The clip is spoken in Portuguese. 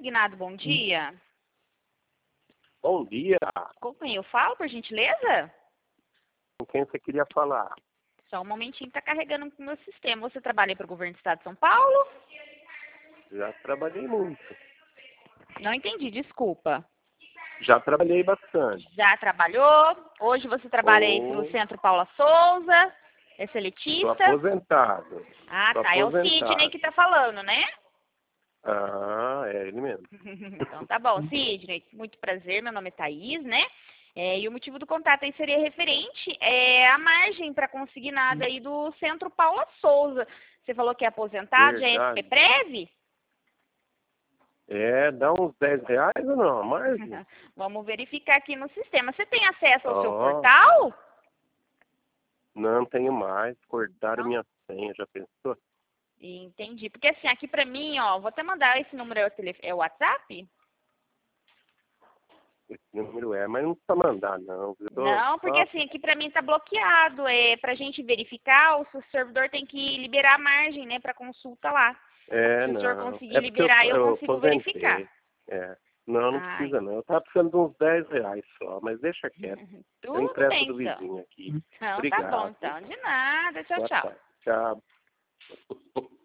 Consignado, bom dia. Bom dia. Com quem eu falo, por gentileza? Com quem você queria falar? Só um momentinho que tá carregando no meu sistema. Você trabalha para o governo do estado de São Paulo? Já trabalhei muito. Não entendi, desculpa. Já trabalhei bastante. Já trabalhou? Hoje você trabalha aí para o Centro Paula Souza? É Estou seletista? aposentado. Ah, Tô tá. É o aposentado. Sidney que tá falando, né? Ah, é ele mesmo. Então tá bom, Sidney, muito prazer, meu nome é Thaís, né? E o motivo do contato aí seria referente à margem para consignado aí do Centro Paula Souza. Você falou que é aposentado, já é Verdade. SPPrev? Dá uns R$10 ou não? Mais? Vamos verificar aqui no sistema. Você tem acesso ao seu Ó, portal? não tenho mais. Cortaram Não? minha senha, já pensou? Entendi. Porque assim, aqui pra mim, ó, vou até mandar esse número, é o WhatsApp? Esse número mas não precisa mandar, não. Eu Não, porque só... assim, aqui pra mim tá bloqueado. Pra gente verificar, o seu servidor tem que liberar a margem, né, pra consulta lá. Se o senhor não. conseguir É porque liberar, eu eu consigo verificar. aposentei. Não Ai, precisa não. Eu tava precisando de uns R$10 só, mas deixa quieto. Eu tudo empresto bem, do então. vizinho aqui. Então, tá bom, Obrigado. então. De nada. Tchau, Boa tchau. tarde. Tchau.